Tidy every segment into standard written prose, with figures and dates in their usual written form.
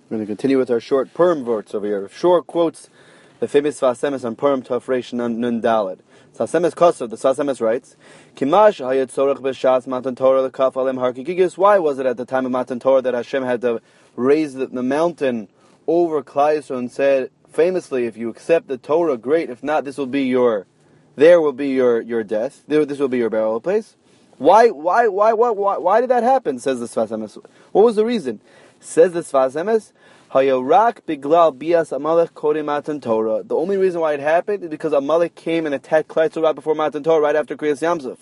We're going to continue with our short Purim verse over here. Short quotes the famous Sfas Emes on Purim Tov Reish Nun Daled. Sfas Emes Kosov, the Sfas Emes writes, Kimash hayat tzorach b'shas Matan Torah lekaf alem har kigigis. Why was it at the time of Matan Torah that Hashem had to raise the mountain over Klal Yisrael and said, famously, if you accept the Torah, great. If not, this will be your death. This will be your burial place. Why did that happen? Says the Sfas Emes. What was the reason? Says the Sfas Emes, Hayarak biglal bias Amalek kodem Matan Torah. The only reason why it happened is because Amalek came and attacked Klal Yisrael right before Matan Torah, right after Kriyas Yamsuf.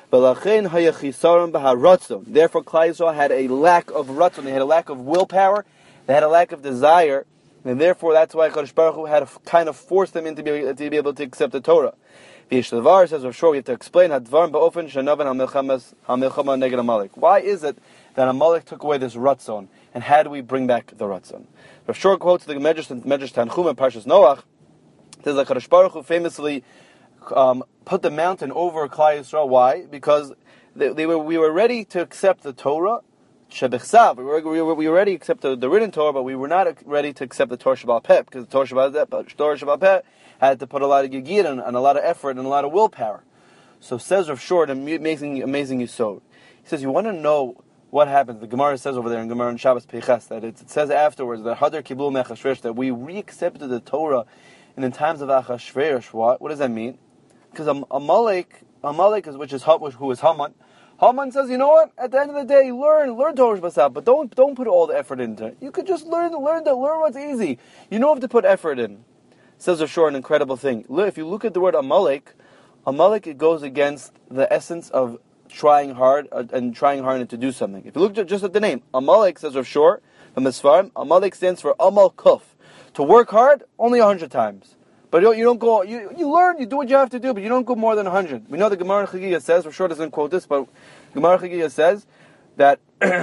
Therefore, Klal Yisrael had a lack of ratzon. They had a lack of willpower. They had a lack of desire, and therefore that's why Kadosh Baruch Hu had to kind of force them into be able to accept the Torah. V'yishlevar says, "Of sure, we have to explain hadvarim ba'ofen shenavan hamilchama neged Amalek." Why is it that Amalek took away this ratzon, and how do we bring back the ratzon? Rav Shor quotes the Medrash Tanchuma Parshas Noach. Says that Kadosh Baruch Hu famously put the mountain over Klal Yisrael. Why? Because we were ready to accept the Torah Shebechsav. We were ready to accept the written Torah, but we were not ready to accept the Torah Sheba'al Peh, because the Torah Sheba'al Peh had to put a lot of yigid and a lot of effort and a lot of willpower. So says Rav Shor, an amazing yisod. He says, you want to know what happens? The Gemara says over there in Gemara and Shabbos Peiches that it says afterwards that Hadar Kibul Mechashverosh, that we reaccepted the Torah in the times of Achashverosh. What does that mean? Because Amalek is who is Haman. Haman says, you know what? At the end of the day, learn Torah Shebasab, but don't put all the effort into it. You could just learn what's easy. You don't have to put effort in. Says Rav Shor, an incredible thing. If you look at the word Amalek, it goes against the essence of trying hard to do something. If you look just at the name, Amalek, says Rav Shor, from the Sfarim, Amalek stands for Amal Kuf. To work hard, only 100 times. But you don't go, you learn, you do what you have to do, but you don't go more than 100. We know the Gemara Chagigah says, Rav Shor doesn't quote this, but Gemara Chagigah says that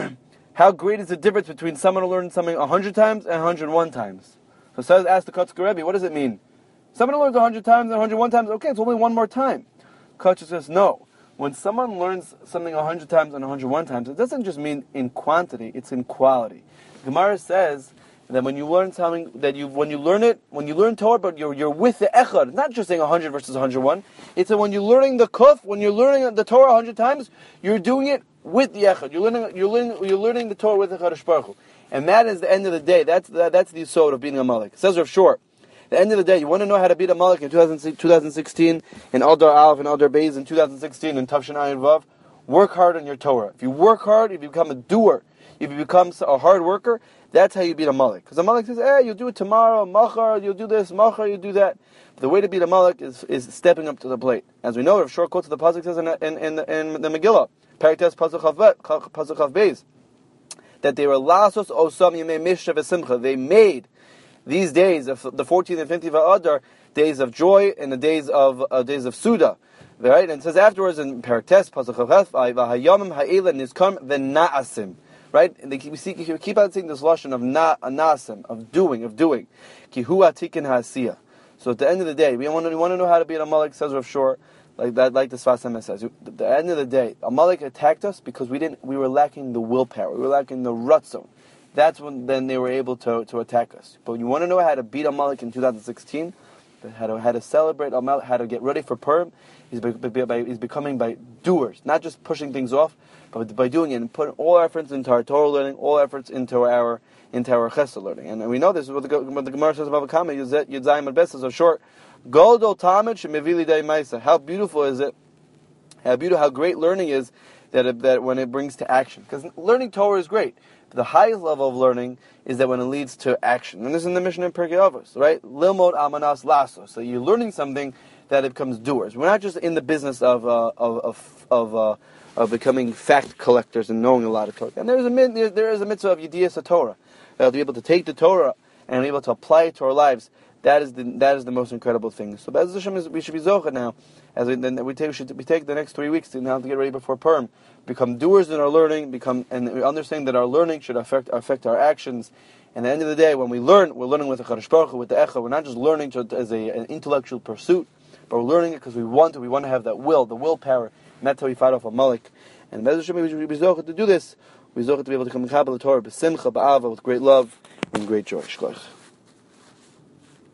how great is the difference between someone who learns something 100 times and 101 times. So says, ask the Kotzker Rebbe, what does it mean? Someone who learns 100 times and 101 times, okay, it's only one more time. Kotzker says, no. When someone learns something 100 times and 101 times, it doesn't just mean in quantity, it's in quality. Gemara says that when you learn something, when you learn Torah, but you're with the echad, not just saying 100 versus 101, it's that when you're learning the kuf, when you're learning the Torah 100 times, you're doing it with the echad. You're learning the Torah with the Kadosh Baruch Hu. And that is the end of the day. That's the yisod of being a Amalek. It says Rav Shor, the end of the day, you want to know how to beat Amalek in 2016, in Aldar Aleph and Aldar Beis in 2016, in Tavshin Ayin Vav, work hard on your Torah. If you work hard, if you become a doer, if you become a hard worker, that's how you beat Amalek. Because Amalek says, you'll do it tomorrow, machar, you'll do this, machar, you'll do that. But the way to beat Amalek is stepping up to the plate. As we know, Rav Shor quotes the pasuk says in the Megillah, Periktes pasuk Chav Beis, that they were lasos osam yemei mishra v'simcha. They made these days of the 14th and 15th of Adar days of joy and the days of Suda. Right? And it says afterwards in Periktes pasuk Chav v'hayamim ha'ela nizkam v'na'asim. Right? And we keep on seeing this lashon of na'asim, of doing. Ki hu atikin ha'asiyah. So at the end of the day, we want to know how to be an Amalek, says Rav Shor, like the Sfas Emes says. At the end of the day, Amalek attacked us because we were lacking the willpower, we were lacking the ratzon. That's when then they were able to attack us. But you want to know how to beat Amalek in 2016, how to celebrate Amalek, how to get ready for Purim, is becoming by doers, not just pushing things off, but by doing it and putting all our efforts into our Torah learning, all efforts into our Chesed learning. And we know this is what the Gemara says about Vakama, Yud Bes is so short. Goldol Tamid Shemevili Dei Maisa. How beautiful is it? How great learning is that when it brings to action. Because learning Torah is great. But the highest level of learning is that when it leads to action. And this is in the Mishnah in Pirkei Avos, right? Lilmod Amanas Lasso. So you're learning something that it becomes doers. We're not just in the business of becoming fact collectors and knowing a lot of Torah. And there is a mitzvah of Yediyas Torah. To be able to take the Torah and be able to apply it to our lives. That is the most incredible thing. So Be'ez Hashem we should be zocheh now, as we take the next 3 weeks to get ready before Purim, become doers in our learning, and we understand that our learning should affect our actions. And at the end of the day, when we learn, we're learning with the Kadosh Baruch Hu, with the Echad. We're not just learning as an intellectual pursuit, but we're learning it because we want to have that will, the willpower, and that's how we fight off Amalek. And Be'ez Hashem we should be zocheh to do this. We zocheh to be able to come and the Torah b'simcha, b'ava, with great love. in great joy. Shkoch.